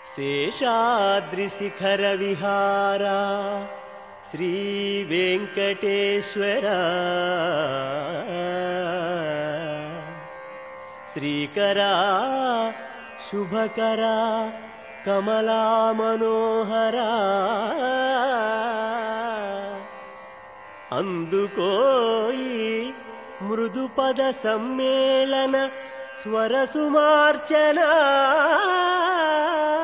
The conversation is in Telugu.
శేషాద్రిశిఖర విహారా శ్రీ వెంకటేశ్వర శ్రీకరా శుభకరా కమలా మనోహరా అందుకోయి మృదుపద సమ్మేళన స్వరసుమార్చనా